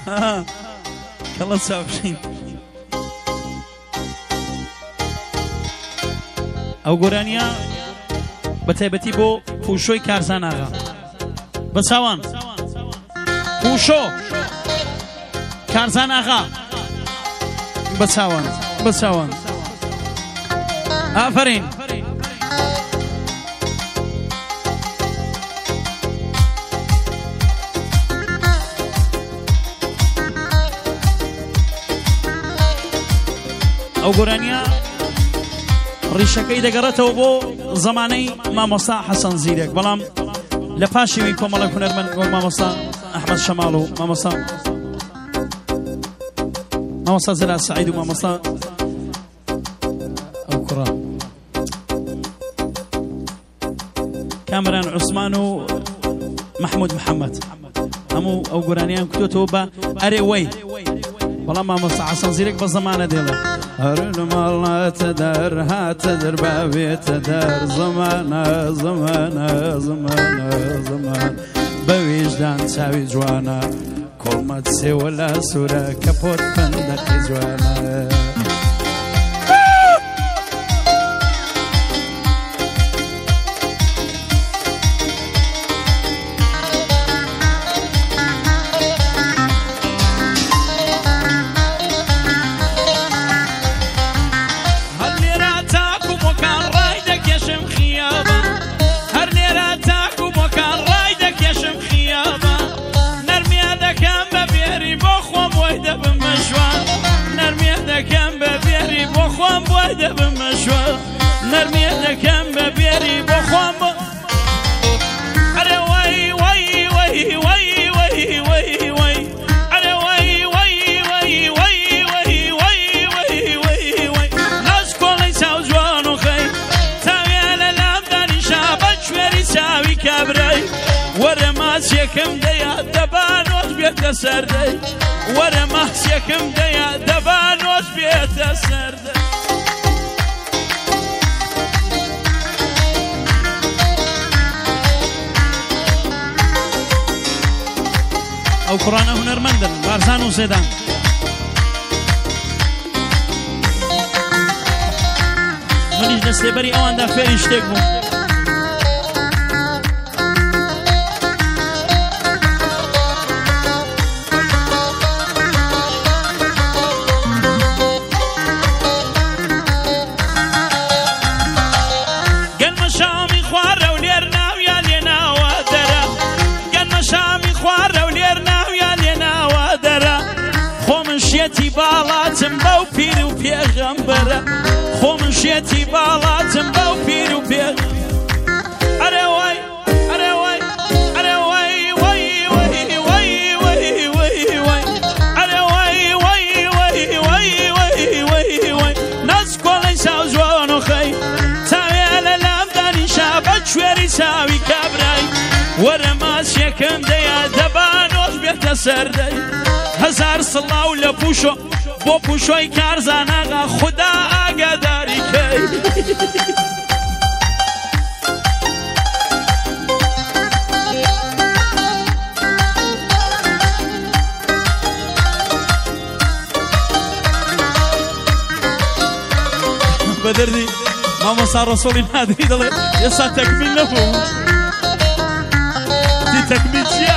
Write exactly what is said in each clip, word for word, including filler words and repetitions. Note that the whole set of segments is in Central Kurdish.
کەڵە چاوشین ئەو گۆرانیە بە تایبەتی بۆ پوشۆی کارزان ئاغا بە چاوان پوشۆ کارزان ئاغا بە چاوان بە چاوان ئافرین ئەو گۆرانیە ڕیشەکەی دەگەڕێتەوە بۆ زەمانەی مامۆستا حەسەن زیرێک بەڵام لە پاشیوەی کۆمەڵە هونەرمەند وەک مامۆستا ئەحمەد شەماڵ و مامۆستا مامۆستا زەلات سەعید و مامۆستا ئەو کوڕە کامران عوسمان و محمود محەممەد هەموو ئەو گۆرانیان کتۆتەوە بە ئەرێ وەی بەڵام مامۆستا حەسەن زیرێک بە زەمانە دێڵێ هەرمەڵاتە دەر هاتە دەرباوێتە دەر زەمانە زەمانە زەمانە زەمان بە ویژدان چاوی جوانە کۆمەت سێوە لە سوورە کە پۆت پەندەقی جوانە نرمي دەکەم بە بێری بۆ خۆم ئەرێ وەی وەی وەی وەی وەی وەی وەی ئەرێ وەی وەی وەی وەی وەی وەی وەی وەی وەی ناز کۆڵەی چاو جوان و خەی تاویە لە لام دانیشا بە کوێری چاوی کابرای وەرە ماچێکم دەیا دەبا نۆش بێتە سەردەی وەرە ماچێکم دەیا دەبا نۆش بێتە سەردەی ئەو کوڕانە هونەرمەندن بارزان و زێدان منیش لە سێبەری ئەواندا فێری شتێک بووم گەنمە شامی خوارە و لێر ناویان لێ ناوە دەرە گەنمە شامی خوارە و لێر خۆمشێتی باڵاتم بەو پیر و پێغەمبەرە خۆمشێتی باڵاتم بەو پیر و پێغ ئەرێ وەی ئەرێ وەی ئەرێ وەی وەی وەی وەی وەی وەی وەی ئەرێ وەی وەی وەی وەی وەی وەی وەی ناز کۆڵەی چاو جوان و خەی تاوێ لە لام دانیشا بە کوێری چاوی کابرای وەرە ماچێکم دەیا دەبا نۆش بێتە سەردەی هزار سڵاو لە پوشۆ بۆ پوشۆی کارزان ئاغا خودا ئاگاداری کەی بە دەردی مامۆستا ڕەسۆڵی نادری دەڵێ ئێستا تەکمیل نەبوو دی تەکمیل چییە؟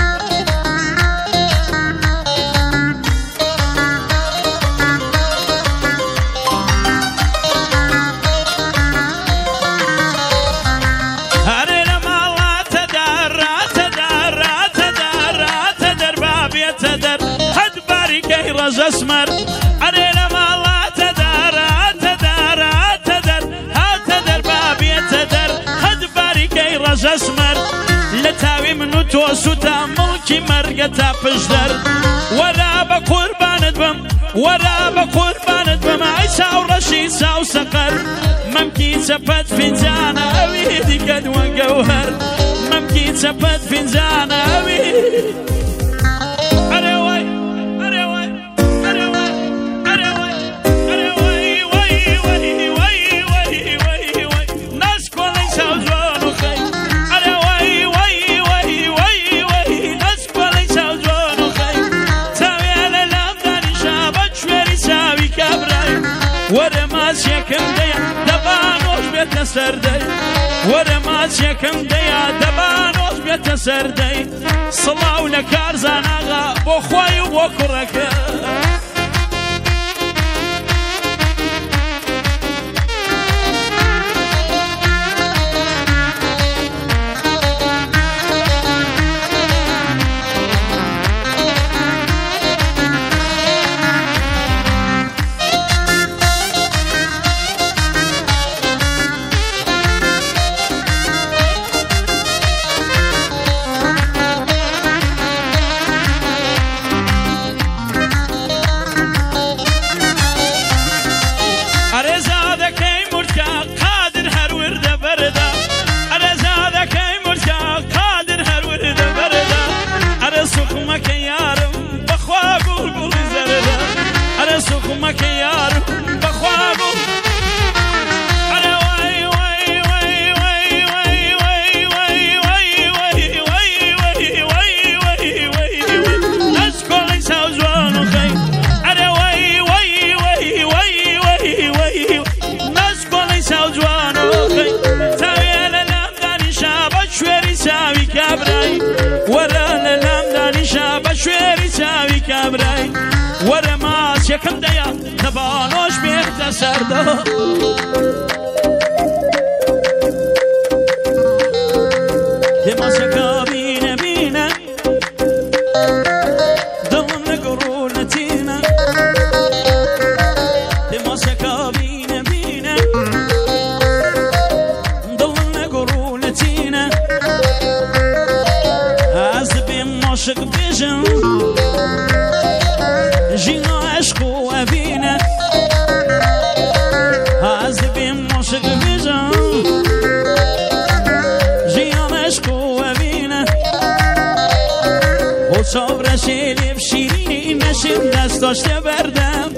زەسمەر ئەرێ لە ماڵاتە داراتە داراتە دەر هاتە دەربا بێتە دەر هەد باریکەی ڕەزەسمەر لە تاوی من و تۆ سوتا مڵکی مەرگە تا پشدەر وەرا بە قوربانت بم وەرا بە قوربانت بم ئای چاوڕەشی چاو سەقەر مەمکی چەپەت فینجانە ئەوی دیکەت وەگەوهەر مەمکی چەپەت فینجانە ئەوی سردي ورا ما تشكم ديا دبانوش بيت سردي صلاة ولكار زناغا بو خواي وبو كركا سخمك يار بخوابو أنا واي واي واي واي واي واي واي واي واي واي واي واي واي نسكول سوزوانو خي أنا واي واي واي واي واي واي نسكول سوزوانو خي ساوي للام داني شابا شويري ساوي كابراي ورا للام داني شابا شويري ساوي كابراي ورا ما شكم ديا تبانوش بيخت سردا دما شكا بينا بينا ضمن قرونتينا دما شكا بينا بينا ضمن قرونتينا عزبي مشق بيجن جينا عشق وابينا عزبي مشق بيجن جينا عشق وابينا وصبر شيلي بشيريني نشم دستاش بردم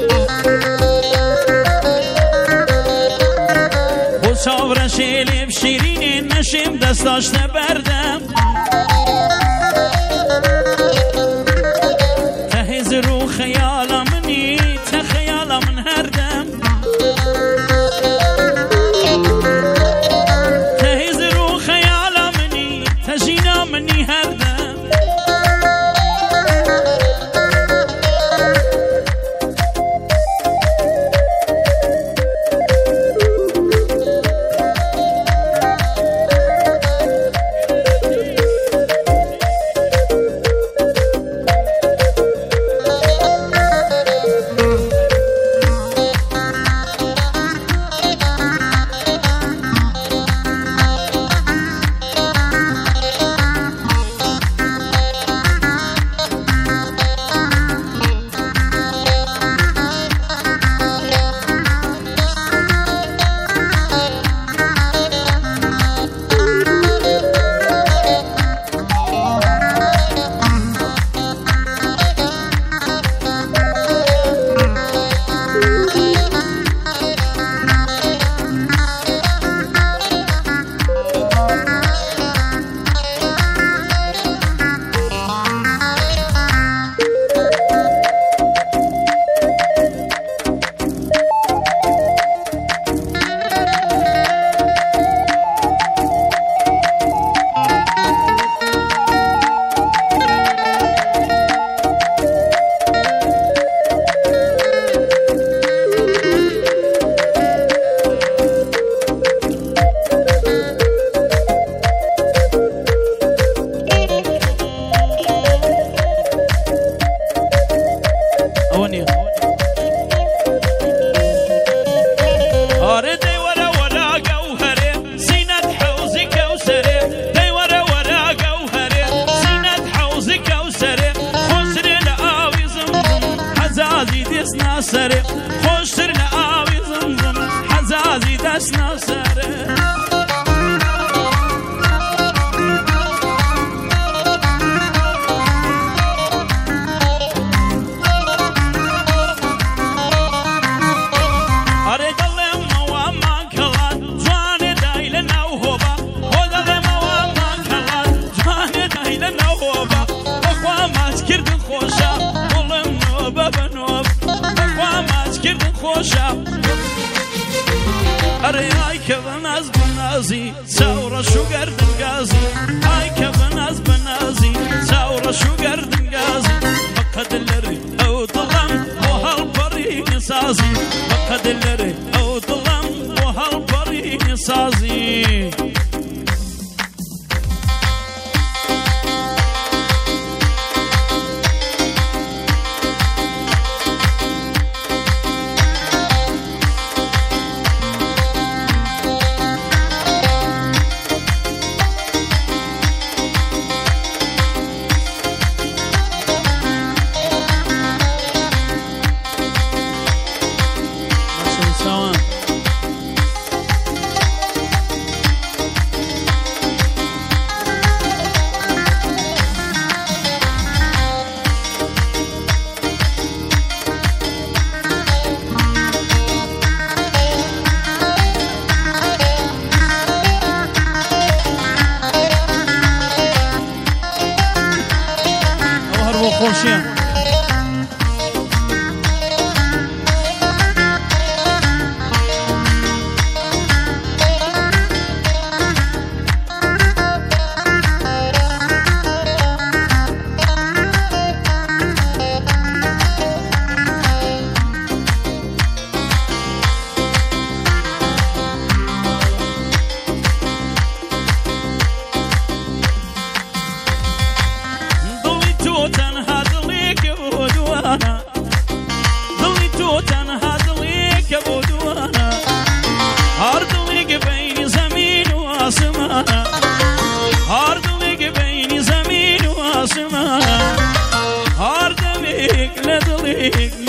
وصبر شيلي بشيريني نشم دستاش بردم رو خیالا منی تخیالا من هردم تهیز رو خیالا منی تجینا منی هردم سري خوشتر لآوي زمزم حزازي دسنا سري خوشم أري أي كبناز بنازي ثورة شو قرد القازي أي كبناز بنازي ثورة شو قرد القازي فقد اللري أو ظلم وهالبري سازي فقد اللري أو ظلم وهالبري سازي خوشیان هاردميك لدليك